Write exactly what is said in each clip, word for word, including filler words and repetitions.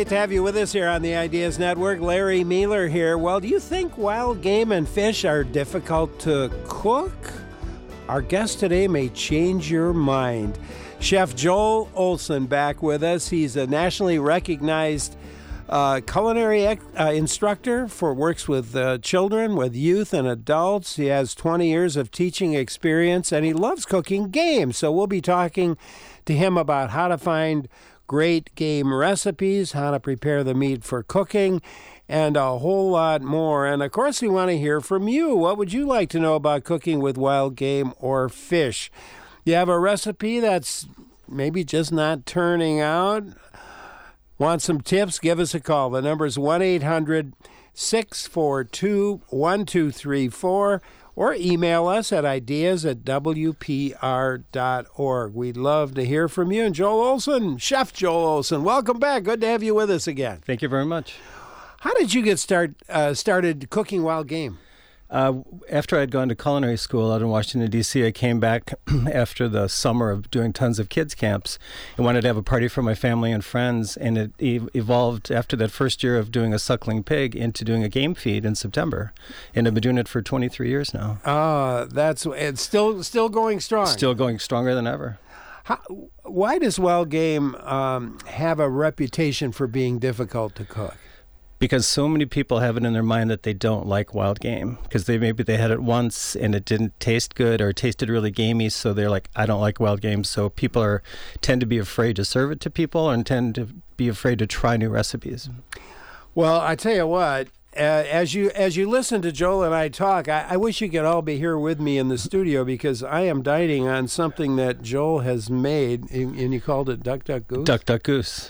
Great to have you with us here on the Ideas Network. Larry Mueller here. Well, do you think wild game and fish are difficult to cook? Our guest today may change your mind. Chef Joel Olson back with us. He's a nationally recognized uh, culinary ec- uh, instructor for works with uh, children, with youth and adults. He has twenty years of teaching experience, and he loves cooking game. So we'll be talking to him about how to find great game recipes, how to prepare the meat for cooking, and a whole lot more. And of course, we want to hear from you. What would you like to know about cooking with wild game or fish? You have a recipe that's maybe just not turning out? Want some tips? Give us a call. The number is one eight hundred six four two one two three four. Or email us at ideas at w p r dot org. We'd love to hear from you. And Joel Olson, Chef Joel Olson, welcome back. Good to have you with us again. Thank you very much. How did you get start uh, started cooking wild game? Uh, after I'd gone to culinary school out in Washington, D C, I came back after the summer of doing tons of kids camps and wanted to have a party for my family and friends. And it e- evolved after that first year of doing a suckling pig into doing a game feed in September. And I've been doing it for twenty-three years now. Ah, uh, that's it's still still going strong. Still going stronger than ever. How, why does wild game um, have a reputation for being difficult to cook? Because so many people have it in their mind that they don't like wild game because they maybe they had it once and it didn't taste good or it tasted really gamey, so they're like, I don't like wild game. So people are tend to be afraid to serve it to people and tend to be afraid to try new recipes. Well, I tell you what, uh, as you as you listen to Joel and I talk, I, I wish you could all be here with me in the studio because I am dieting on something that Joel has made, and, and you called it Duck Duck Goose? Duck Duck Goose.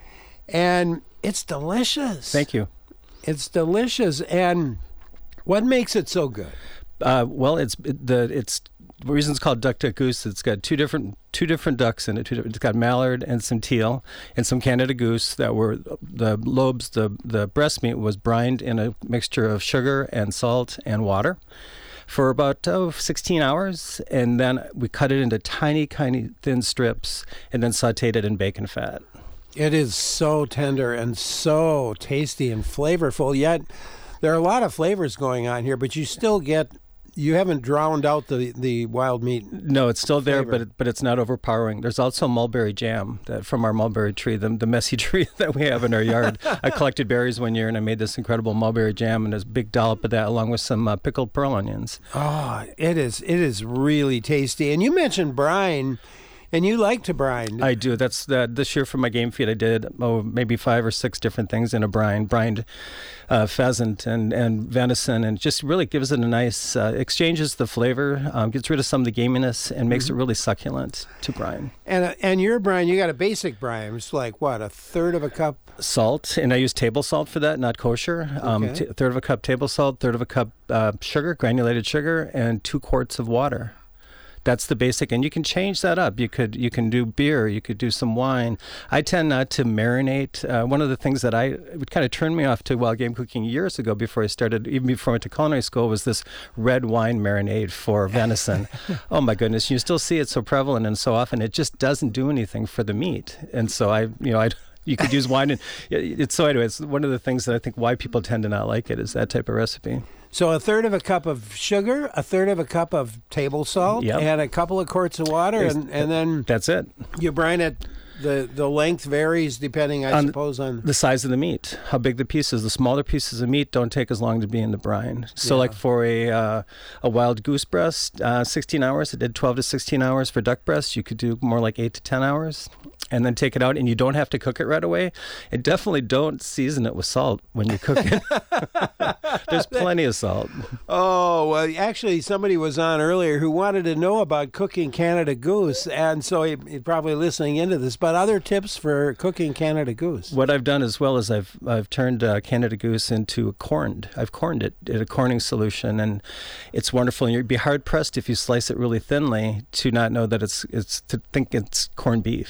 And it's delicious. Thank you. It's delicious. And what makes it so good? Uh, well, it's the it's the reason it's called Duck Duck Goose. It's got two different two different ducks in it. Two, it's got mallard and some teal and some Canada goose that were the lobes. The the breast meat was brined in a mixture of sugar and salt and water for about oh, sixteen hours, and then we cut it into tiny, tiny thin strips, and then sautéed it in bacon fat. It is so tender and so tasty and flavorful, yet there are a lot of flavors going on here, but you still get, you haven't drowned out the, the wild meat. No, it's still flavor. there, but it, but it's not overpowering. There's also mulberry jam that from our mulberry tree, the, the messy tree that we have in our yard. I collected berries one year and I made this incredible mulberry jam, and there's a big dollop of that along with some uh, pickled pearl onions. Oh, it is, it is really tasty. And you mentioned brine. And you like to brine. I do. That's the, this year for my game feed, I did oh, maybe five or six different things in a brine. Brined uh, pheasant and, and venison, and just really gives it a nice, uh, exchanges the flavor, um, gets rid of some of the gaminess, and makes mm-hmm. it really succulent to brine. And uh, and your brine, you got a basic brine. It's like, what, a third of a cup? Salt, and I use table salt for that, not kosher. Okay. Um, t- third of a cup table salt, third of a cup uh, sugar, granulated sugar, and two quarts of water. That's the basic, and you can change that up. You could you can do beer, you could do some wine. I tend not to marinate. Uh, one of the things that I would kind of turn me off to wild game cooking years ago, before I started, even before I went to culinary school, was this red wine marinade for venison. Oh my goodness, you still see it so prevalent and so often. It just doesn't do anything for the meat, and so I, you know, I. You could use wine, and it's so anyway. It's one of the things that I think why people tend to not like it is that type of recipe. So a third of a cup of sugar, a third of a cup of table salt, yep. and a couple of quarts of water, and, and then that's it. You brine it. The the length varies depending, I on suppose, on the size of the meat, how big the piece is. The smaller pieces of meat don't take as long to be in the brine. So, yeah. like for a uh, a wild goose breast, uh, sixteen hours. It did twelve to sixteen hours. For duck breast, you could do more like eight to ten hours, and then take it out. And you don't have to cook it right away. And definitely don't season it with salt when you cook it. There's plenty of salt. Oh, well, actually, somebody was on earlier who wanted to know about cooking Canada goose, and so he, he's probably listening into this. But other tips for cooking Canada goose? What I've done as well is I've I've turned uh, Canada goose into a corned. I've corned it in a corning solution, and it's wonderful. And you'd be hard pressed if you slice it really thinly to not know that it's it's to think it's corned beef. It's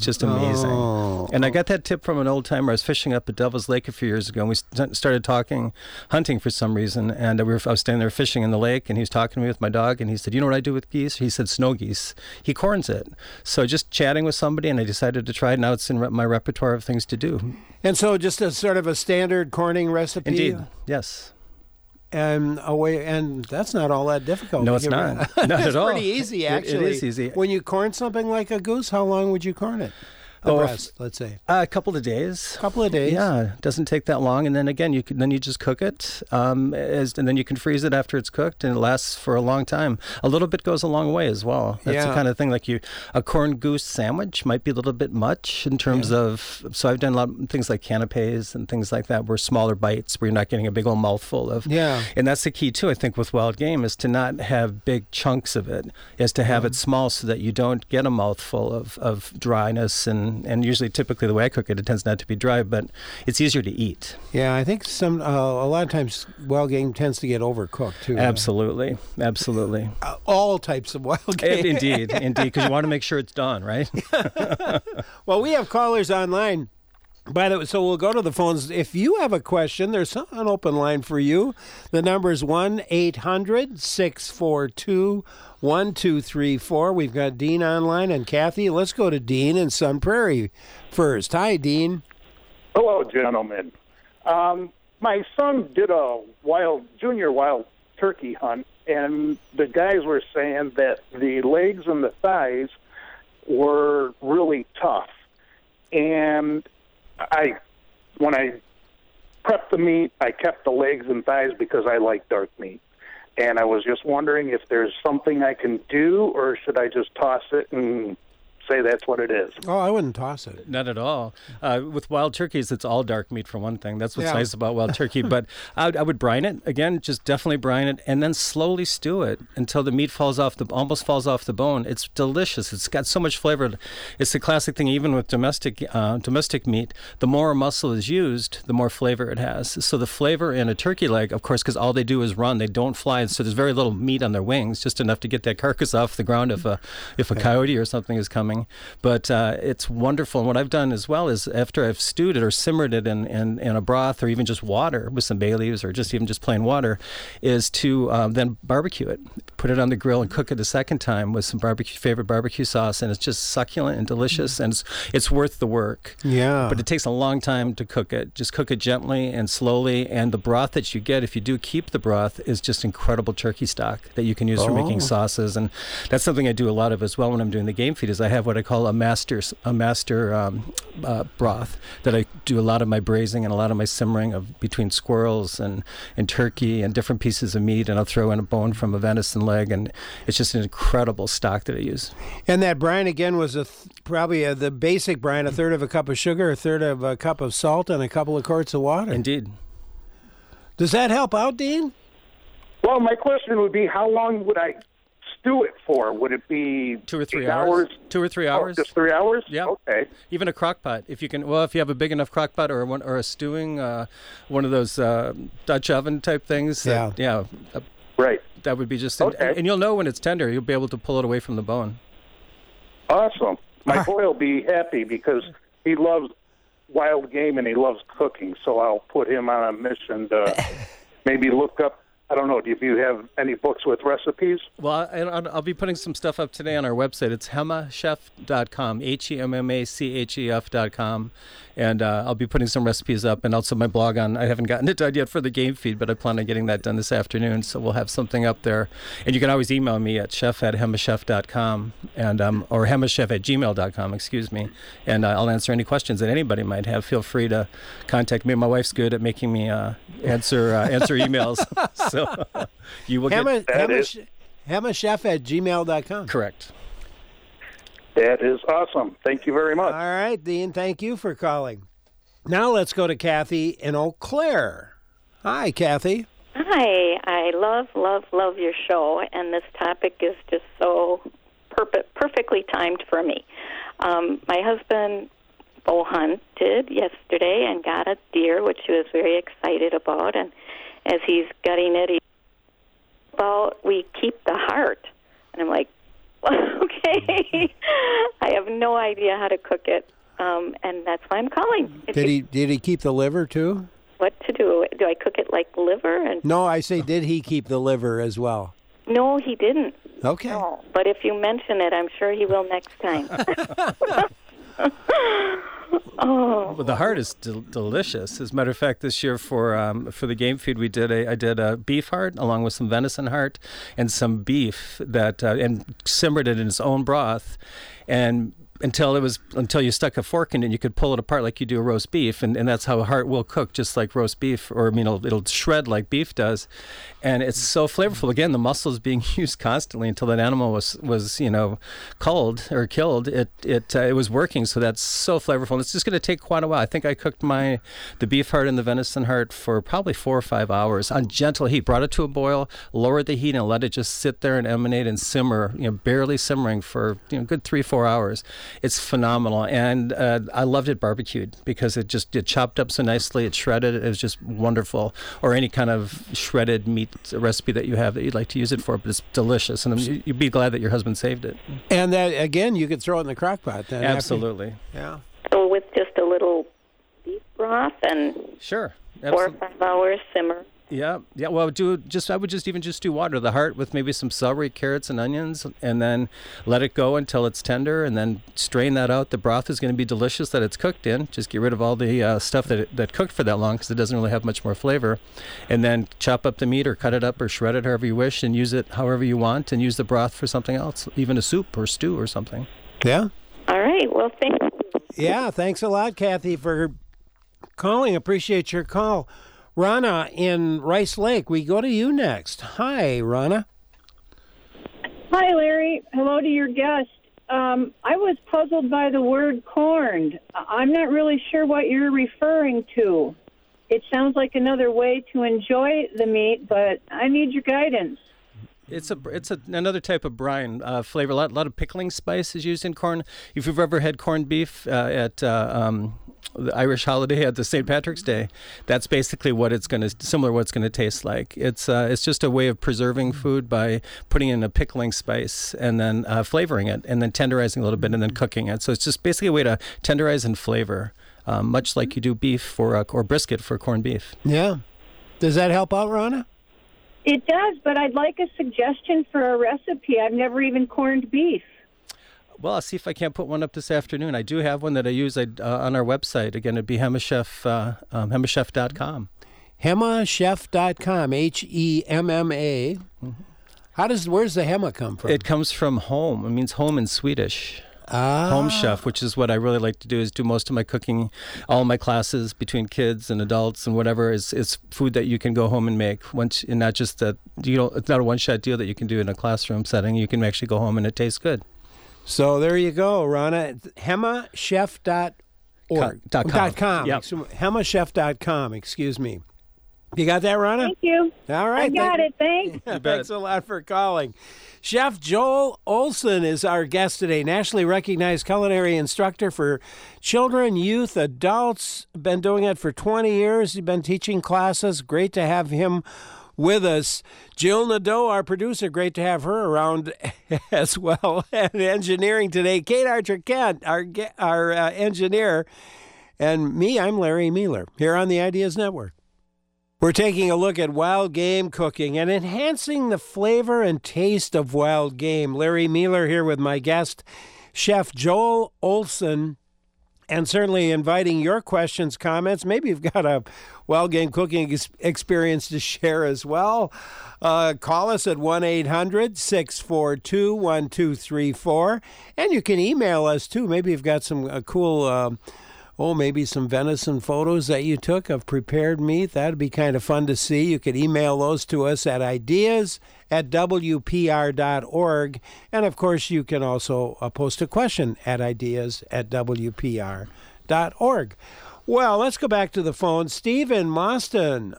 just amazing. Oh. And I got that tip from an old timer. I was fishing up at Devil's Lake a few years ago, and we st- started talking hunting for some reason. And we were, I was standing there fishing in the lake, and he was talking to me with my dog, and he said, you know what I do with geese? He said, snow geese. He corns it. So just chatting with somebody, and I decided to try it. Now it's in re- my repertoire of things to do. And so just a sort of a standard corning recipe? Indeed, yes. And away, and that's not all that difficult. No, it's not. Not it's at all. pretty easy, actually. It, it is easy. When you corn something like a goose, how long would you corn it? The Oh, if- breast, let's say. Uh, a couple of days. A couple of days. Yeah, it doesn't take that long, and then again, you can, then you just cook it, um, as, and then you can freeze it after it's cooked, and it lasts for a long time. A little bit goes a long way as well. That's Yeah. the kind of thing like you, a corned goose sandwich might be a little bit much in terms Yeah. of. So I've done a lot of things like canapes and things like that, where smaller bites, where you're not getting a big old mouthful of. Yeah. And that's the key too, I think, with wild game is to not have big chunks of it, is to have it small so that you don't get a mouthful of, of dryness and, and usually typically the way I cook it, it tends not to be dry, but it's easier to eat. Yeah, I think some uh, a lot of times wild game tends to get overcooked too. Absolutely, absolutely. Uh, all types of wild game. Indeed, indeed, because you want to make sure it's done, right? Well, we have callers online. By the way, so we'll go to the phones. If you have a question, there's an open line for you. The number is one eight hundred six four two one two three four. We've got Dean online and Kathy. Let's go to Dean in Sun Prairie first. Hi, Dean. Hello, gentlemen. Um, my son did a wild junior wild turkey hunt, and the guys were saying that the legs and the thighs were really tough. And I, when I prepped the meat, I kept the legs and thighs because I like dark meat. And I was just wondering if there's something I can do, or should I just toss it and say that's what it is? Oh, I wouldn't toss it. Not at all. Uh, with wild turkeys, it's all dark meat for one thing. That's what's Yeah. nice about wild turkey. But I would, I would brine it again, just definitely brine it, and then slowly stew it until the meat falls off the almost falls off the bone. It's delicious. It's got so much flavor. It's the classic thing. Even with domestic uh, domestic meat, the more muscle is used, the more flavor it has. So the flavor in a turkey leg, of course, because all they do is run, they don't fly, so there's very little meat on their wings, just enough to get that carcass off the ground if a if a coyote or something is coming. But uh, it's wonderful. And what I've done as well is after I've stewed it or simmered it in, in, in a broth or even just water with some bay leaves or just even just plain water, is to um, then barbecue it, put it on the grill and cook it a second time with some barbecue favorite barbecue sauce. And it's just succulent and delicious, and it's, it's worth the work. Yeah. But it takes a long time to cook it. Just cook it gently and slowly. And the broth that you get, if you do keep the broth, is just incredible turkey stock that you can use for Oh. making sauces. And that's something I do a lot of as well when I'm doing the game feed, is I have what I call a master a master um, uh, broth that I do a lot of my braising and a lot of my simmering of between squirrels and, and turkey and different pieces of meat, and I'll throw in a bone from a venison leg, and it's just an incredible stock that I use. And that brine again was a th- probably a, the basic brine, a third of a cup of sugar, a third of a cup of salt, and a couple of quarts of water. Indeed. Does that help out, Dean? Well, my question would be, how long would I stew it for? Would it be Two or three eight hours. Two or three hours. Oh, just three hours? Yeah. Okay. Even a crock pot, if you can. Well, if you have a big enough crock pot or one or a stewing, uh, one of those uh, Dutch oven type things. that- yeah. uh, Right. That would be just. Okay. And, and you'll know when it's tender. You'll be able to pull it away from the bone. Awesome. My Ah. boy will be happy because he loves wild game and he loves cooking, so I'll put him on a mission to maybe look up, I don't know, if you have any books with recipes? Well, I, I'll, I'll be putting some stuff up today on our website. It's hemma chef dot com, H E M M A C H E F dot com. And uh, I'll be putting some recipes up, and also my blog on. I haven't gotten it done yet for the game feed, but I plan on getting that done this afternoon. So we'll have something up there. And you can always email me at chef at hemma chef dot com, and um, or hemma chef at gmail dot com, excuse me. And uh, I'll answer any questions that anybody might have. Feel free to contact me. My wife's good at making me uh, answer uh, answer emails. So you will Hemma, get Hemma, is- sh- Hemma Chef at gmail dot com. correct. That is awesome. Thank you very much. All right, Dean, thank you for calling. Now let's go to Kathy in Eau Claire. Hi, Kathy. Hi, I love, love, love your show, and this topic is just so perp- perfectly timed for me. Um, my husband bow hunted yesterday and got a deer, which he was very excited about, and as he's gutting it, he about we keep the heart. And I'm like, okay. I have no no idea how to cook it, um, and that's why I'm calling. If Did you- he did he keep the liver too? What to do? Do I cook it like liver? And No, I say did he keep the liver as well? no, he didn't. Okay. No, but if you mention it, I'm sure he will next time. Oh, Well, the heart is del- delicious. As a matter of fact, this year for um, for the game feed, we did a I did a beef heart along with some venison heart and some beef that uh, and simmered it in its own broth, and until it was until you stuck a fork in it, and you could pull it apart like you do a roast beef, and, and that's how a heart will cook, just like roast beef, or I mean, it'll, it'll shred like beef does, and it's so flavorful. Again, the muscle is being used constantly until that animal was was you know culled or killed. It it uh, it was working, so that's so flavorful. And it's just going to take quite a while. I think I cooked my the beef heart and the venison heart for probably four or five hours on gentle heat. Brought it to a boil, lowered the heat, and let it just sit there and emanate and simmer, you know, barely simmering for you know good three four hours. It's phenomenal, and uh, I loved it barbecued because it just it chopped up so nicely. It shredded. It was just wonderful. Or any kind of shredded meat recipe that you have that you'd like to use it for, but it's delicious, and I'm- you'd be glad that your husband saved it. And that again, you could throw it in the crock pot then. after- Absolutely. Yeah. so with just a little beef broth and Sure. four or Absolutely. five hours simmer. Yeah, yeah. Well, do just I would just even just do water the heart with maybe some celery, carrots, and onions, and then let it go until it's tender, and then strain that out. The broth is going to be delicious that it's cooked in. Just get rid of all the uh, stuff that it, that cooked for that long because it doesn't really have much more flavor. And then chop up the meat or cut it up or shred it however you wish, and use it however you want, and use the broth for something else, even a soup or stew or something. Yeah. All right. Well, thank you. Yeah. Thanks a lot, Kathy, for calling. Appreciate your call. Rana in Rice Lake, we go to you next. Hi, Rana. Hi, Larry. Hello to your guest. Um, I was puzzled by the word corned. I- I'm not really sure what you're referring to. It sounds like another way to enjoy the meat, but I need your guidance. It's a it's a, another type of brine uh, flavor. A lot, lot of pickling spice is used in corn. If you've ever had corned beef uh, at uh, um, the Irish holiday at the Saint Patrick's Day, that's basically what it's going to similar what it's going to taste like. It's uh, it's just a way of preserving food by putting in a pickling spice and then uh, flavoring it and then tenderizing a little bit and then cooking it. So it's just basically a way to tenderize and flavor, um, much like you do beef for uh, or brisket for corned beef. Yeah. Does that help out, Rana? It does, but I'd like a suggestion for a recipe. I've never even corned beef. Well, I'll see if I can't put one up this afternoon. I do have one that I use uh, on our website. Again, it'd be Hemmachef, uh, um, Hemmachef dot com. Hemmachef dot com, H E M M A. How does, where's the Hemma come from? It comes from home. It means home in Swedish. ah. Home chef, which is what I really like to do, is do most of my cooking, all my classes between kids and adults and whatever is, is food that you can go home and make. Once, and not just that, you know, it's not a one-shot deal that you can do in a classroom setting. You can actually go home and it tastes good. So there you go, Rana. Hemmachef dot org. Co- dot com. Dot com. Yep. Hemmachef dot com, excuse me. You got that, Rana? Thank you. All right. I got thank- it. Thanks. You bet. Thanks a lot for calling. Chef Joel Olson is our guest today, nationally recognized culinary instructor for children, youth, adults. Been doing it for twenty years. He's been teaching classes. Great to have him with us. Jill Nadeau, our producer, great to have her around as well. And engineering today, Kate Archer-Kent, our, ge- our uh, engineer. And me, I'm Larry Mealer, here on the Ideas Network. We're taking a look at wild game cooking and enhancing the flavor and taste of wild game. Larry Mealer here with my guest, Chef Joel Olson, and certainly inviting your questions, comments. Maybe you've got a wild game cooking ex- experience to share as well. Uh, call us at one eight hundred six four two one two three four. And you can email us too. Maybe you've got some uh, cool... Uh, Oh, maybe some venison photos that you took of prepared meat. That'd be kind of fun to see. You could email those to us at ideas at w p r dot org. And, of course, you can also uh, post a question at ideas at w p r dot org. Well, let's go back to the phone. Steve in Boston.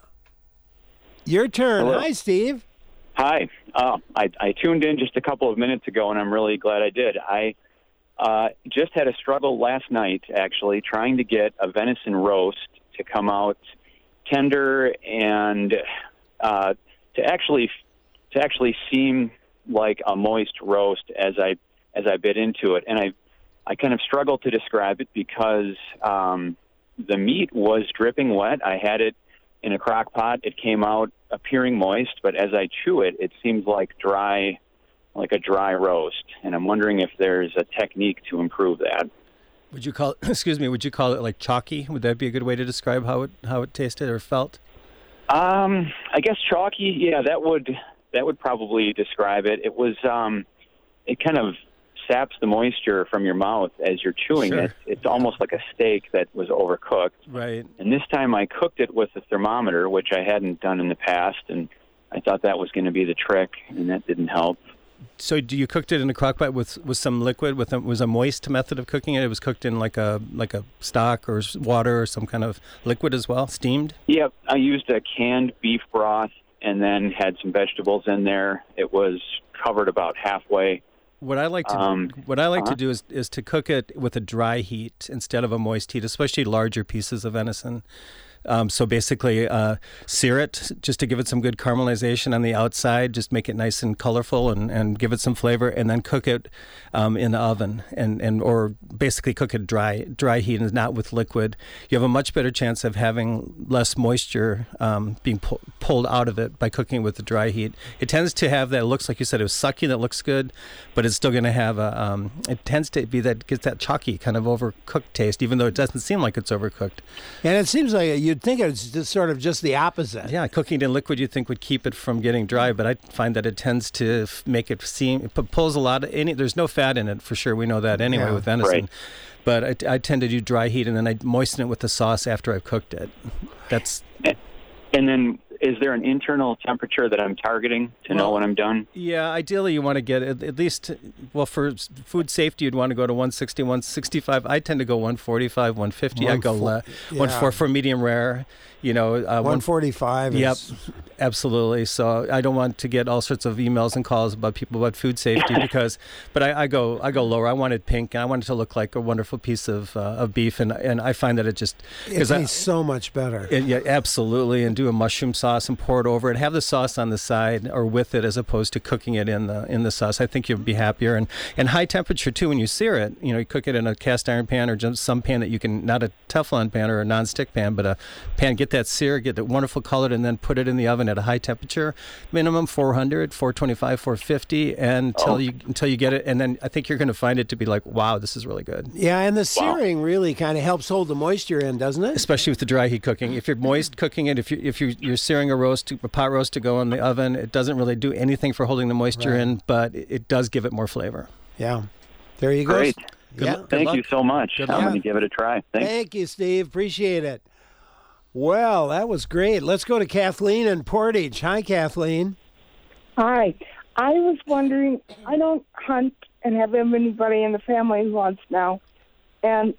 Your turn. Hello. Hi, Steve. Hi. Uh, I, I tuned in just a couple of minutes ago, and I'm really glad I did. I uh, just had a struggle last night, actually, trying to get a venison roast to come out tender and uh, to actually to actually seem like a moist roast as I as I bit into it. And I I kind of struggle to describe it because um, the meat was dripping wet. I had it in a crock pot. It came out appearing moist, but as I chew it, it seems like dry, like a dry roast. And I'm wondering if there's a technique to improve that. Would you call it, excuse me, would you call it like chalky? Would that be a good way to describe how it how it tasted or felt? Um, I guess chalky, yeah, that would that would probably describe it. It was, um, it kind of saps the moisture from your mouth as you're chewing Sure. it. It's almost like a steak that was overcooked. Right. And this time I cooked it with a thermometer, which I hadn't done in the past, and I thought that was going to be the trick, and that didn't help. So do you cooked it in a crock pot with, with some liquid? With a, was a moist method of cooking it? It was cooked in like a like a stock or s- water or some kind of liquid as well, steamed? Yep, I used a canned beef broth and then had some vegetables in there. It was covered about halfway. What I like to Um, what I like uh-huh. to do is is to cook it with a dry heat instead of a moist heat, especially larger pieces of venison. Um, so basically, uh, sear it just to give it some good caramelization on the outside. Just make it nice and colorful and, and give it some flavor, and then cook it um, in the oven, and, and or basically cook it dry dry heat and not with liquid. You have a much better chance of having less moisture um, being pu- pulled out of it by cooking it with the dry heat. It tends to have that. It looks like you said it was sucky. That looks good, but it's still going to have a. Um, it tends to be that gets that chalky kind of overcooked taste, even though it doesn't seem like it's overcooked. And it seems like you'd think it's just sort of just the opposite. Yeah, cooking it in liquid you'd think would keep it from getting dry, but I find that it tends to f- make it seem, it pu- pulls a lot of, any, there's no fat in it for sure, we know that anyway Yeah. with venison. Right. But I, I tend to do dry heat and then I moisten it with the sauce after I've cooked it. That's, And then is there an internal temperature that I'm targeting to know Well, when I'm done? yeah, ideally you want to get at, at least, well, for s- food safety, you'd want to go to one sixty, one sixty-five. I tend to go one forty-five, one fifty. I go One fo- le- one yeah. four for medium rare, you know. Uh, one forty-five Yep, is... absolutely. So I don't want to get all sorts of emails and calls about people about food safety because, but I, I go I go lower. I want it pink and I want it to look like a wonderful piece of uh, of beef, and and I find that it just It I, tastes so much better. it- yeah, absolutely, and do a mushroom sauce and pour it over it. Have the sauce on the side or with it, as opposed to cooking it in the in the sauce. I think you'll be happier. And and high temperature too when you sear it. You know, you cook it in a cast iron pan or just some pan that you can, not a Teflon pan or a non-stick pan, but a pan. Get that sear, get it wonderful colored, and then put it in the oven at a high temperature, minimum four hundred, four twenty-five, four fifty, until Oh. you until you get it. And then I think you're going to find it to be like, wow, this is really good. Yeah, and the searing really kind of helps hold the moisture in, doesn't it? Especially with the dry heat cooking. If you're moist cooking it, if you if you you're searing a roast, a pot roast to go in the oven, it doesn't really do anything for holding the moisture Right. in, but it, it does give it more flavor. Yeah. There you go. Great. Good Yeah. luck. Thank you luck. so much. Good I'm luck. going to give it a try. Thanks. Thank you, Steve. Appreciate it. Well, that was great. Let's go to Kathleen in Portage. Hi, Kathleen. Hi. I was wondering, I don't hunt and have anybody in the family who hunts now. And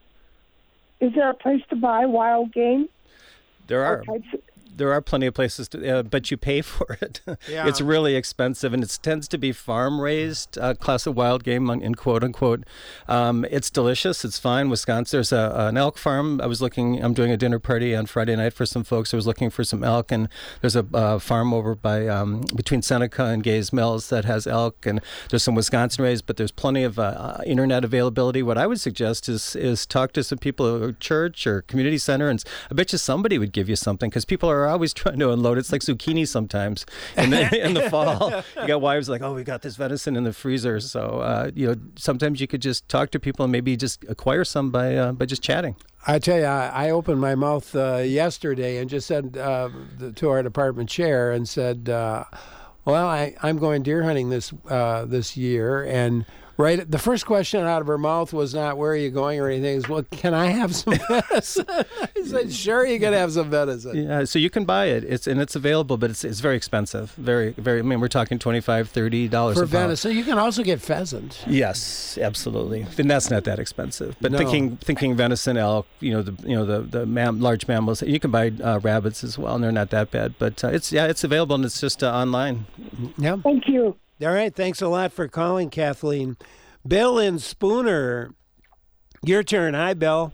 is there a place to buy wild game? There Or are. types of- There are plenty of places to, uh, but you pay for it. Yeah. It's really expensive, and it tends to be farm-raised, uh, class of wild game, in quote unquote. Um, it's delicious. It's fine. Wisconsin, there's a, an elk farm. I was looking. I'm doing a dinner party on Friday night for some folks. I was looking for some elk, and there's a uh, farm over by um, between Seneca and Gays Mills that has elk, and there's some Wisconsin-raised. But there's plenty of uh, uh, internet availability. What I would suggest is is talk to some people at church or community center, and I bet you somebody would give you something, because people are always trying to unload. It's like zucchini sometimes in the, in the fall. You got wives like, oh, we got this venison in the freezer. So, uh, you know, sometimes you could just talk to people and maybe just acquire some by uh, by just chatting. I tell you, I, I opened my mouth uh, yesterday and just said uh, the, to our department chair and said, uh, well, I, I'm going deer hunting this uh, this year. And right, the first question out of her mouth was not, where are you going or anything. It was, well, can I have some venison? I said, sure, you can have some venison. Yeah, so you can buy it. It's and it's available, but it's it's very expensive. Very, very, I mean, we're talking twenty-five, thirty dollars For a pound. venison, you can also get pheasant. Yes, absolutely. And that's not that expensive. But No. thinking thinking venison, elk, you know, the you know the the mam- large mammals, you can buy uh, rabbits as well, and they're not that bad. But uh, it's yeah, it's available, and it's just uh, online. Yeah. Thank you. All right. Thanks a lot for calling, Kathleen. Bill in Spooner, your turn. Hi, Bill.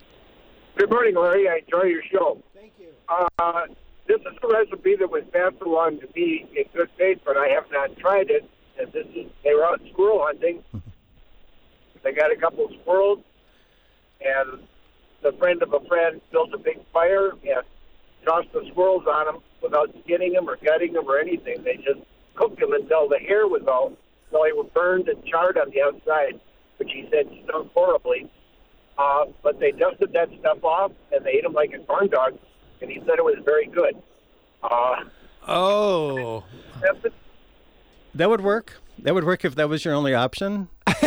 Good morning, Larry. I enjoy your show. Thank you. Uh, this is a recipe that was passed along to me in good faith, but I have not tried it. And this is they were out squirrel hunting, they got a couple of squirrels, and the friend of a friend built a big fire and tossed the squirrels on them without skinning them or gutting them or anything. They just cooked them until the hair was out, until they were burned and charred on the outside, which he said stunk horribly. Uh, but they dusted that stuff off, and they ate them like a corn dog, and he said it was very good. Uh, oh. That would work. That would work if that was your only option.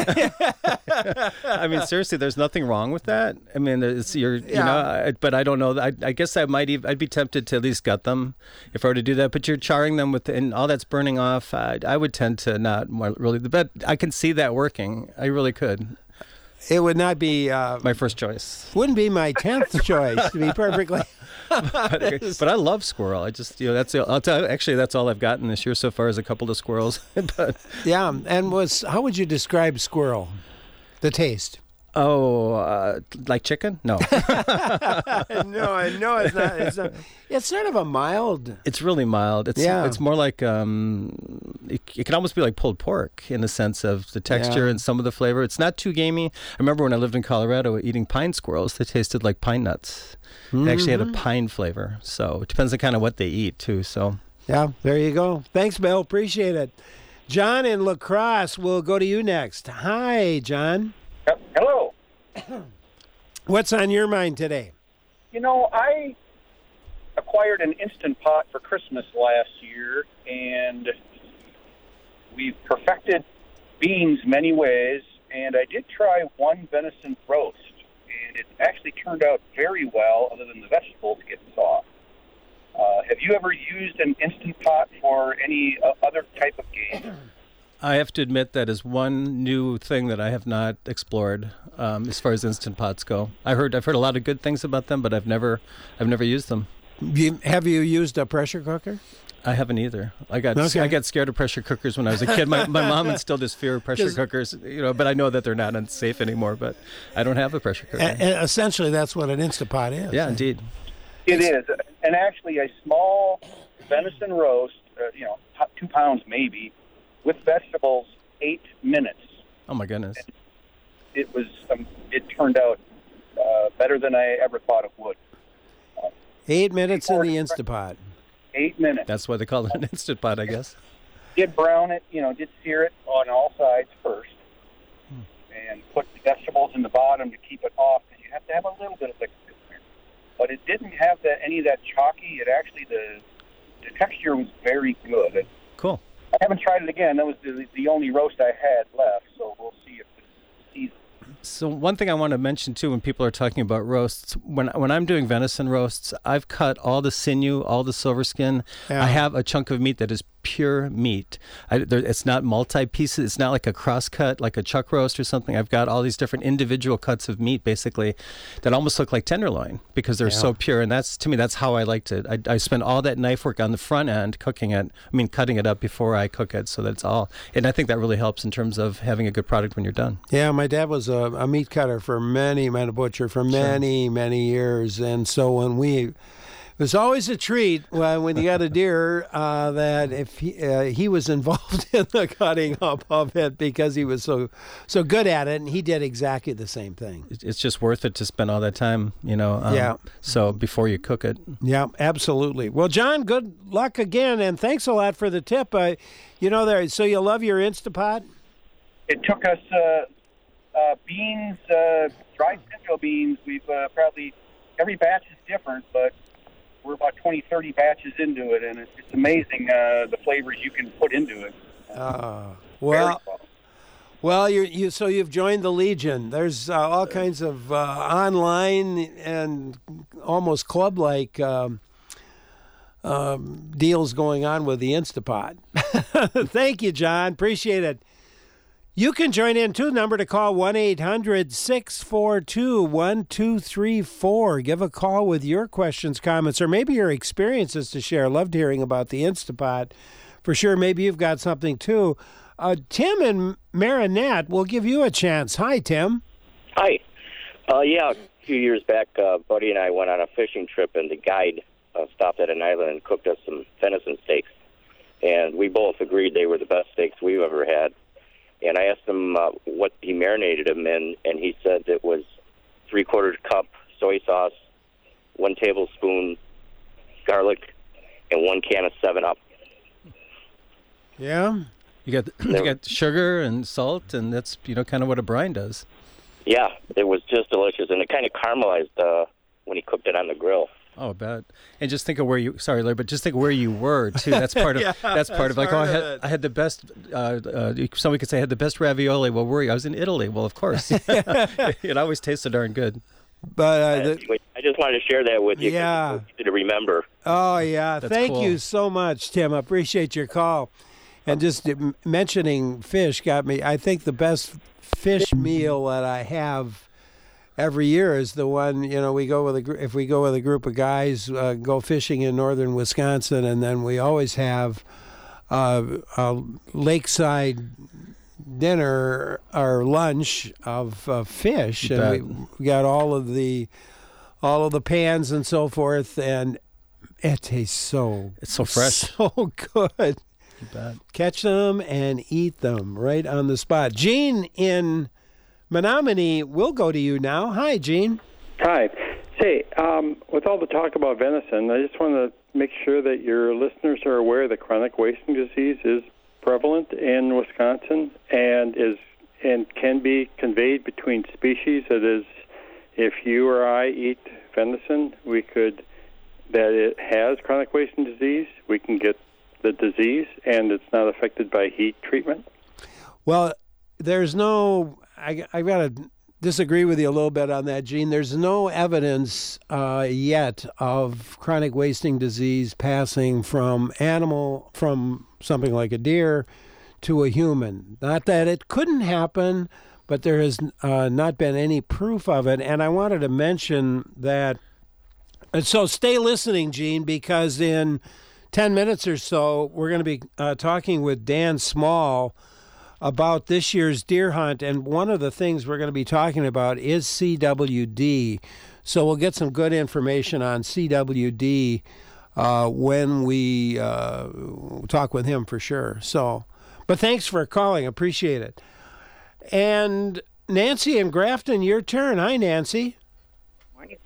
I mean, seriously, there's nothing wrong with that. I mean, it's you're, you Yeah. know, I, but I don't know. I, I guess I might even, I'd be tempted to at least gut them if I were to do that. But you're charring them with, and all that's burning off. I, I would tend to not really, but I can see that working. I really could. It would not be uh, My first choice. wouldn't be my tenth choice, to be perfectly but, but I love squirrel. I just, you know, that's I'll tell you, actually that's all I've gotten this year so far is a couple of squirrels. But Yeah, and was how would you describe squirrel? The taste. oh, uh, like chicken? No, no, no, it's not. It's not. It's sort of a mild. it's really mild. It's Yeah. it's more like um, it, it can almost be like pulled pork in the sense of the texture Yeah. and some of the flavor. It's not too gamey. I remember when I lived in Colorado eating pine squirrels. They tasted like pine nuts. They actually had a pine flavor. So it depends on kind of what they eat too. So. Yeah, there you go. Thanks, Bill. Appreciate it. John in La Crosse, we'll go to you next. Hi, John. Hello. What's on your mind today? You know, I acquired an Instant Pot for Christmas last year, and we've perfected beans many ways, and I did try one venison roast, and it actually turned out very well, other than the vegetables getting soft. Uh, have you ever used an Instant Pot for any uh, other type of game? I have to admit that is one new thing that I have not explored um, as far as Instant Pots go. I heard I've heard a lot of good things about them, but I've never I've never used them. You, have you used a pressure cooker? I haven't either. I got Okay. I got scared of pressure cookers when I was a kid. My my mom instilled this fear of pressure 'Cause- cookers, you know. But I know that they're not unsafe anymore. But I don't have a pressure cooker. A- a- essentially, that's what an Instapot is. yeah, indeed. It is, and actually a small venison roast, uh, you know, t- two pounds maybe, with vegetables, eight minutes. Oh my goodness. It was, um, it turned out uh, better than I ever thought it would. Eight minutes in the Instapot. Eight minutes. That's why they call it an Instant Pot, I guess. Did brown it, you know, did sear it on all sides first, and put the vegetables in the bottom to keep it off, because you have to have a little bit of liquid in there. But it didn't have that any of that chalky. It actually, the the texture was very good. It, Cool. I haven't tried it again. That was the, the only roast I had left, so we'll see if it's seasoned. So one thing I want to mention too, when people are talking about roasts, when when I'm doing venison roasts, I've cut all the sinew, all the silver skin. Yeah. I have a chunk of meat that is pure meat. I, there, it's not multi pieces. It's not like a cross cut, like a chuck roast or something. I've got all these different individual cuts of meat, basically, that almost look like tenderloin because they're Yeah. so pure. And that's to me, that's how I liked it. I, I spend all that knife work on the front end cooking it. I mean, cutting it up before I cook it, so that it's all. And I think that really helps in terms of having a good product when you're done. Yeah, my dad was a, a meat cutter for many, many, butcher for many, many years. And so when we, it was always a treat when, when you got a deer uh, that if he, uh, he was involved in the cutting up of it because he was so so good at it, and he did exactly the same thing. It- It's just worth it to spend all that time, you know. Um, Yeah. So before you cook it. Yeah, absolutely. Well, John, good luck again, and thanks a lot for the tip. Uh, you know, there. So you love your Instapot? It took us uh, uh, beans, uh, dried pinto beans. We've uh, probably, every batch is different, but we're about twenty, thirty batches into it, and it's, it's amazing uh, the flavors you can put into it. Uh, Very well, well. well, you you so you've joined the Legion. There's uh, all kinds of uh, online and almost club-like um, um, deals going on with the Instapot. Thank you, John. Appreciate it. You can join in, too. Number to call, one eight hundred six four two one two three four. Give a call with your questions, comments, or maybe your experiences to share. Loved hearing about the Instapot. For sure, maybe you've got something, too. Uh, Tim and Marinette will give you a chance. Hi, Tim. Hi. Uh, yeah, a few years back, uh, Buddy and I went on a fishing trip, and the guide uh, stopped at an island and cooked us some venison steaks. And we both agreed they were the best steaks we've ever had. And I asked him uh, what he marinated them in, and he said it was three-quarters cup soy sauce, one tablespoon garlic, and one can of seven up. Yeah. You got you got sugar and salt, and that's, you know, kind of what a brine does. Yeah, it was just delicious, and it kind of caramelized uh, when he cooked it on the grill. Oh, I bet. And just think of where you, sorry, Larry, but just think of where you were, too. That's part of, yeah, that's part of, like, part oh, I of had, it. I had the best, uh, uh, somebody could say I had the best ravioli. Well, where were you? I was in Italy. Well, of course. It always tastes so darn good. But uh, the, I just wanted to share that with you. Yeah. To remember. Oh, yeah. That's Thank cool. you so much, Tim. I appreciate your call. And just m- mentioning fish got me, I think the best fish meal that I have every year is the one, you know, we go with a gr- if we go with a group of guys, uh, go fishing in northern Wisconsin, and then we always have uh, a lakeside dinner or lunch of uh, fish, You and bet. we, we got all of the all of the pans and so forth, and it tastes so It's so fresh. so good. You bet. Catch them and eat them right on the spot. Gene in Menominee, we'll go to you now. Hi, Gene. Hi. Say, um, with all the talk about venison, I just want to make sure that your listeners are aware that chronic wasting disease is prevalent in Wisconsin and is and can be conveyed between species. That is, if you or I eat venison, we could that it has chronic wasting disease. We can get the disease, and it's not affected by heat treatment. Well, there's no, I, I got to disagree with you a little bit on that, Gene. There's no evidence uh, yet of chronic wasting disease passing from animal, from something like a deer, to a human. Not that it couldn't happen, but there has uh, not been any proof of it. And I wanted to mention that, and so stay listening, Gene, because in ten minutes or so, we're going to be uh, talking with Dan Small about this year's deer hunt, and one of the things we're going to be talking about is C W D. So we'll get some good information on C W D uh, when we uh, talk with him for sure. So, but thanks for calling. Appreciate it. And Nancy in Grafton, your turn. Hi, Nancy. Morning.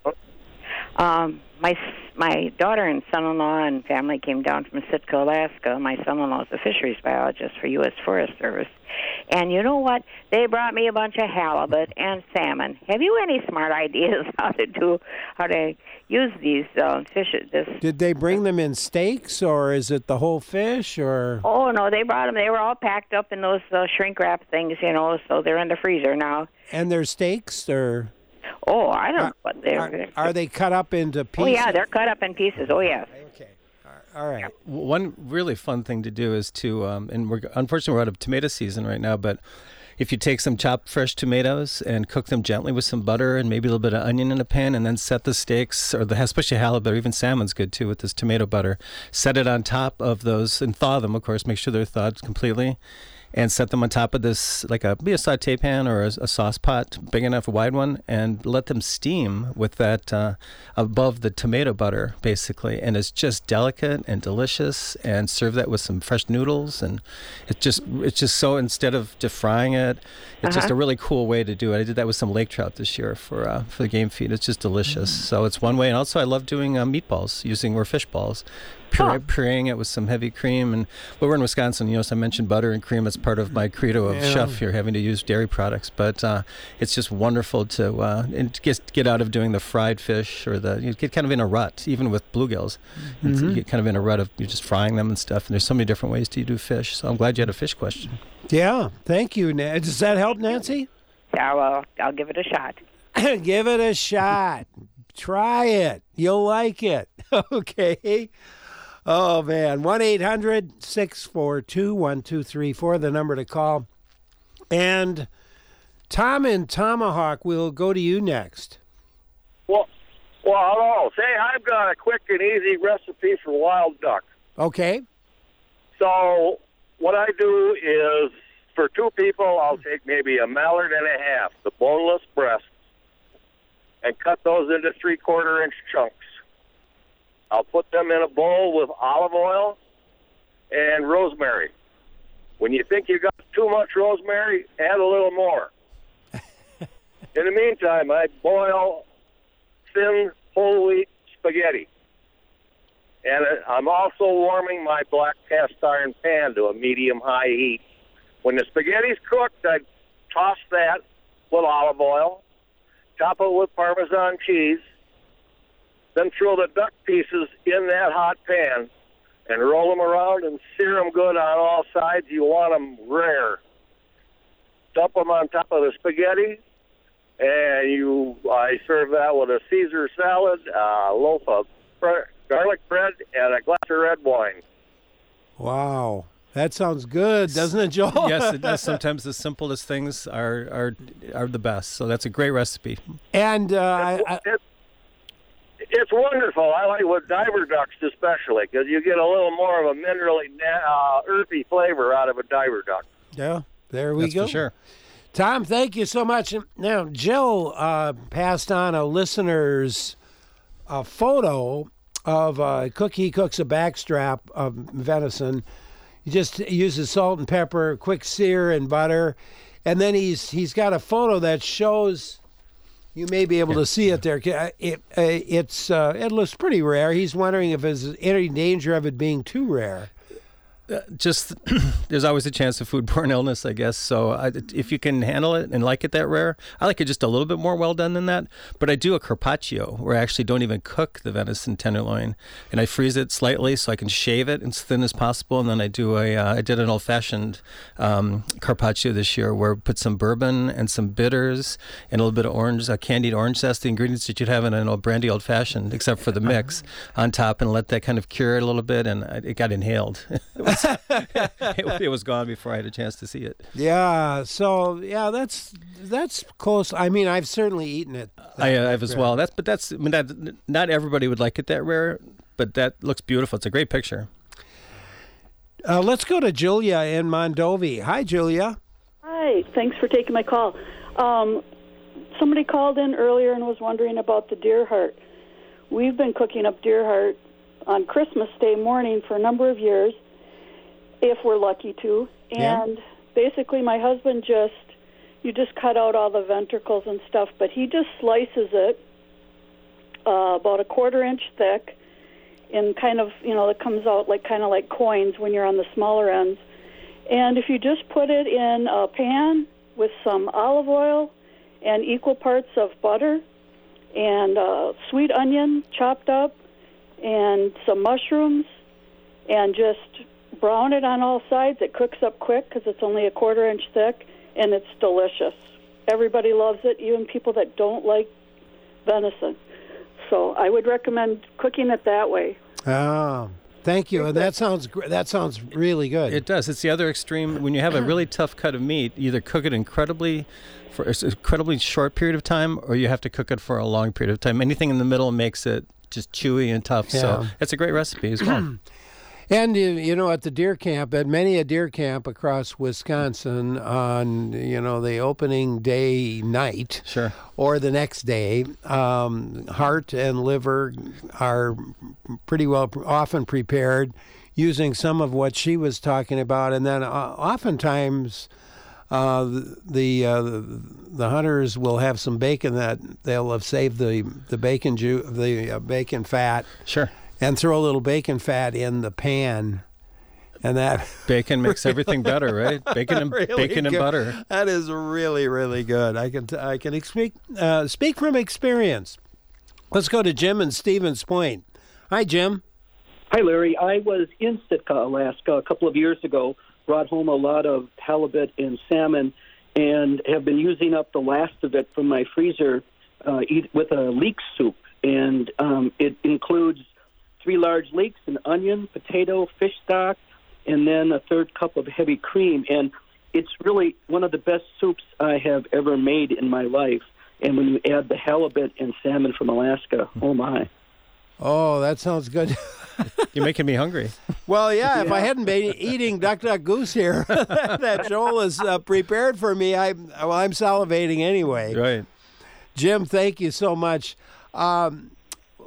Um, my my daughter and son-in-law and family came down from Sitka, Alaska. My son-in-law is a fisheries biologist for U S Forest Service. And you know what? They brought me a bunch of halibut and salmon. Have you any smart ideas how to do, how to use these uh, fish? This. Did they bring them in steaks, or is it the whole fish, or? Oh, no, they brought them. They were all packed up in those uh, shrink wrap things, you know, so they're in the freezer now. And they're steaks, or? Oh, I don't know what they're. Are, are they cut up into pieces? Oh, yeah, they're cut up in pieces. Oh, yes. Okay. All right. One really fun thing to do is to, um, and we're unfortunately we're out of tomato season right now, but if you take some chopped fresh tomatoes and cook them gently with some butter and maybe a little bit of onion in a pan, and then set the steaks, or the especially halibut, or even salmon's good too with this tomato butter. Set it on top of those and thaw them, of course. Make sure they're thawed completely. And set them on top of this, like a be a saute pan or a, a sauce pot, big enough, a wide one, and let them steam with that uh, above the tomato butter, basically. And it's just delicate and delicious. And serve that with some fresh noodles, and it's just it's just so, instead of just frying it, it's Uh-huh. just a really cool way to do it. I did that with some lake trout this year for uh, for the game feed. It's just delicious. Mm-hmm. So it's one way. And also, I love doing uh, meatballs using or fish balls. Puree, Huh. pureeing it with some heavy cream. And well, we're in Wisconsin, you know, so I mentioned butter and cream. It's part of my credo of Yeah. chef here, having to use dairy products. But uh, it's just wonderful to uh, and to get, get out of doing the fried fish, or the, you get kind of in a rut, even with bluegills. And so Mhm. you get kind of in a rut of you're just frying them and stuff. And there's so many different ways to do fish. So I'm glad you had a fish question. Yeah. Thank you, Nancy. Does that help, Nancy? Yeah, well, I'll give it a shot. Give it a shot. Try it. You'll like it. Okay. Oh, man. one eight hundred six four two one two three four, the number to call. And Tom in Tomahawk, will go to you next. Well, well, hello. Say, I've got a quick and easy recipe for wild duck. Okay. So what I do is, for two people, I'll take maybe a mallard and a half, the boneless breasts, and cut those into three-quarter inch chunks. I'll put them in a bowl with olive oil and rosemary. When you think you got too much rosemary, add a little more. In the meantime, I boil thin whole wheat spaghetti. And I'm also warming my black cast iron pan to a medium-high heat. When the spaghetti's cooked, I toss that with olive oil, top it with Parmesan cheese, then throw the duck pieces in that hot pan and roll them around and sear them good on all sides. You want them rare. Dump them on top of the spaghetti, and you I serve that with a Caesar salad, a loaf of garlic bread, and a glass of red wine. Wow. That sounds good, doesn't it, Joel? Yes, it does. Sometimes the simplest things are are are the best. So that's a great recipe. And uh, it's, I, it's, it's wonderful. I like it with diver ducks especially because you get a little more of a minerally, uh, earthy flavor out of a diver duck. Yeah, there we That's go. for sure. Tom, thank you so much. Now, Jill uh, passed on a listener's uh, photo of a cook. He cooks a backstrap of venison. He just uses salt and pepper, quick sear and butter, and then he's he's got a photo that shows. You may be able to see it there. It uh, it's uh, it looks pretty rare. He's wondering if there's any danger of it being too rare. Uh, just there's always a chance of foodborne illness, I guess. So I, if you can handle it and like it that rare, I like it just a little bit more well done than that. But I do a carpaccio where I actually don't even cook the venison tenderloin, and I freeze it slightly so I can shave it as thin as possible. And then I do a uh, I did an old fashioned um, carpaccio this year where I put some bourbon and some bitters and a little bit of orange, uh, candied orange zest, the ingredients that you'd have in an old brandy old fashioned, except for the mix on top, and let that kind of cure it a little bit. And it got inhaled. It was it, it was gone before I had a chance to see it. Yeah, so yeah, that's that's close. I mean, I've certainly eaten it. I have as well. That's but that's I mean, that, not everybody would like it that rare, but that looks beautiful. It's a great picture. Uh, let's go to Julia in Mondovi. Hi, Julia. Hi. Thanks for taking my call. Um, somebody called in earlier and was wondering about the deer heart. We've been cooking up deer heart on Christmas Day morning for a number of years, if we're lucky to. And yeah. basically my husband just, you just cut out all the ventricles and stuff, but he just slices it uh, about a quarter inch thick and kind of, you know, it comes out like kind of like coins when you're on the smaller ends. And if you just put it in a pan with some olive oil and equal parts of butter and uh, sweet onion chopped up and some mushrooms and just brown it on all sides. It cooks up quick because it's only a quarter inch thick, and it's delicious. Everybody loves it, even people that don't like venison. So I would recommend cooking it that way. Oh, thank you. And that sounds gr- that sounds really good. It does. It's the other extreme. When you have a really tough cut of meat, either cook it incredibly for an incredibly short period of time, or you have to cook it for a long period of time. Anything in the middle makes it just chewy and tough. Yeah. So it's a great recipe as well. And, you know, at the deer camp, at many a deer camp across Wisconsin on, you know, the opening day night sure. or the next day, um, heart and liver are pretty well often prepared using some of what she was talking about. And then uh, oftentimes uh, the, uh, the hunters will have some bacon that they'll have saved the, the bacon ju- the uh, bacon fat. Sure. And throw a little bacon fat in the pan, and that bacon makes really, everything better, right? Bacon and really bacon and good. butter. That is really, really good. I can t- I can speak uh, speak from experience. Let's go to Jim in Stevens Point. Hi, Jim. Hi, Larry. I was in Sitka, Alaska, a couple of years ago. Brought home a lot of halibut and salmon, and have been using up the last of it from my freezer uh, eat with a leek soup, and um, it includes three large leeks, an onion, potato, fish stock, and then a third cup of heavy cream. And it's really one of the best soups I have ever made in my life. And when you add the halibut and salmon from Alaska, oh my. Oh, that sounds good. You're making me hungry. Well, yeah, yeah, if I hadn't been eating Duck Duck Goose here that Joel has uh, prepared for me, I, well, I'm salivating anyway. Right. Jim, thank you so much. Um,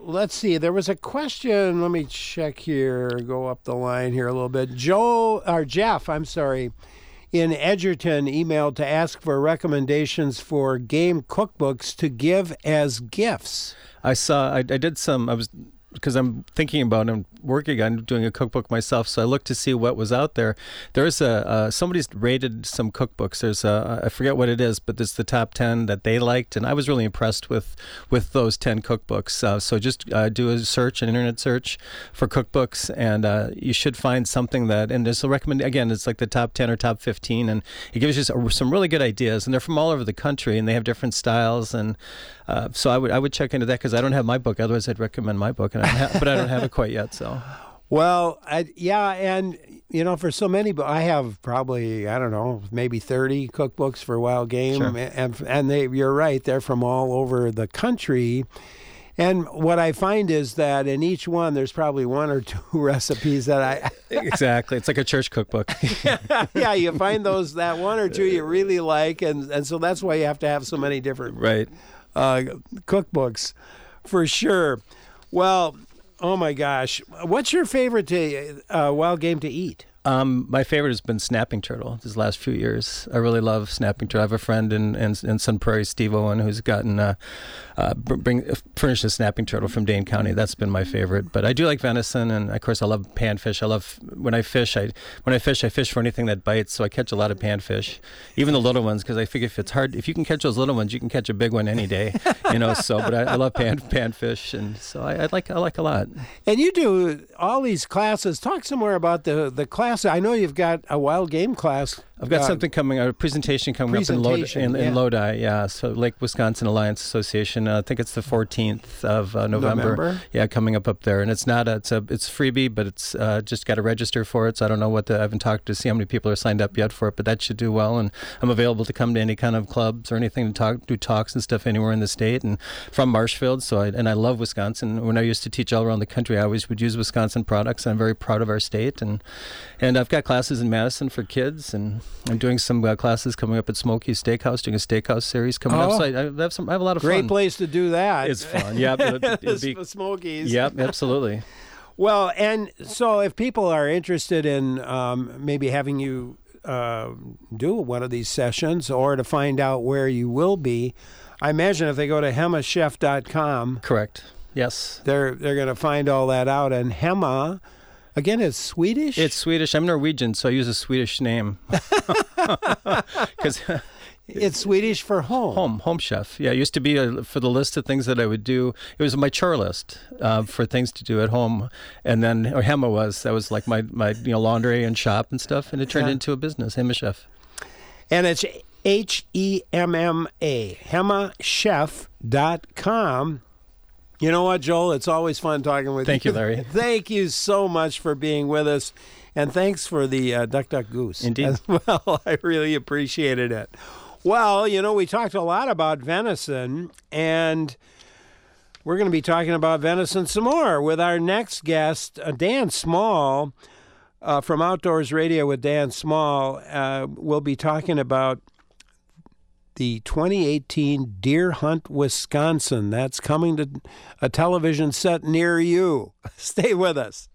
let's see. There was a question. Let me check here. Go up the line here a little bit. Joe, or Jeff, I'm sorry, in Edgerton emailed to ask for recommendations for game cookbooks to give as gifts. I saw, I, I did some, I was, because I'm thinking about and working on doing a cookbook myself, so I looked to see what was out there. There's a, uh, somebody's rated some cookbooks. There's a, I forget what it is, but there's the top ten that they liked, and I was really impressed with, with those ten cookbooks. Uh, so just uh, do a search, an internet search for cookbooks, and uh, you should find something that, and there's a recommend, again, it's like the top ten or top fifteen, and it gives you some, some really good ideas, and they're from all over the country, and they have different styles, and uh, so I would I would check into that, because I don't have my book, otherwise I'd recommend my book, and I ha- but I don't have it quite yet, so. Well, I, yeah, and, you know, for so many, but I have probably, I don't know, maybe thirty cookbooks for Wild Game, Sure. and and they, you're right, they're from all over the country. And what I find is that in each one, there's probably one or two recipes that I... Exactly. It's like a church cookbook. Yeah, you find those, that one or two you really like, and, and so that's why you have to have so many different right. uh, cookbooks, for sure. Well, oh my gosh. What's your favorite to, uh, wild game to eat? Um, my favorite has been snapping turtle these last few years. I really love snapping turtle. I have a friend in, in, in Sun Prairie, Steve Owen, who's gotten uh, uh, bring furnished a snapping turtle from Dane County. That's been my favorite. But I do like venison, and of course I love panfish. I love when I fish. I when I fish, I fish for anything that bites. So I catch a lot of panfish, even the little ones, because I figure if it's hard, if you can catch those little ones, you can catch a big one any day. You know. So, but I, I love pan panfish, and so I, I like I like a lot. And you do all these classes. Talk some more about the the class. I know you've got a wild game class. I've got uh, something coming, a presentation coming presentation, up in, Lodi, in, in yeah. Lodi, yeah. So Lake Wisconsin Alliance Association. Uh, I think it's the fourteenth of uh, November. November. Yeah, coming up up there, and it's not a, it's a, it's freebie, but it's uh, just got to register for it. So I don't know what the, I haven't talked to see how many people are signed up yet for it, but that should do well. And I'm available to come to any kind of clubs or anything to talk, do talks and stuff anywhere in the state. And from Marshfield, so I, and I love Wisconsin. When I used to teach all around the country, I always would use Wisconsin products. And I'm very proud of our state, and and I've got classes in Madison for kids, and I'm doing some uh, classes coming up at Smokey's Steakhouse, doing a steakhouse series coming Oh. up. So I, I have some, I have a lot of Great fun. place to do that. It's fun. Yeah, it'll, it'll be Smokies. Yep, absolutely. Well, and so if people are interested in um, maybe having you uh, do one of these sessions, or to find out where you will be, I imagine if they go to hema chef dot com, correct? Yes, they're they're going to find all that out. And Hema, again, it's Swedish. It's Swedish. I'm Norwegian, so I use a Swedish name because. It's Swedish for home. Home, home chef. Yeah, it used to be a, for the list of things that I would do. It was my chore list uh, for things to do at home, and then or Hema was that was like my, my you know laundry and shop and stuff, and it turned Yeah. into a business. Hema Chef, And it's H E M M A, hema chef dot com. You know what, Joel? It's always fun talking with Thank you. you, Larry. Thank you so much for being with us. And thanks for the uh, Duck Duck Goose. Indeed. As well, I really appreciated it. Well, you know, we talked a lot about venison, and we're going to be talking about venison some more with our next guest, uh, Dan Small, uh, from Outdoors Radio with Dan Small. Uh, we'll be talking about the twenty eighteen Deer Hunt Wisconsin. That's coming to a television set near you. Stay with us.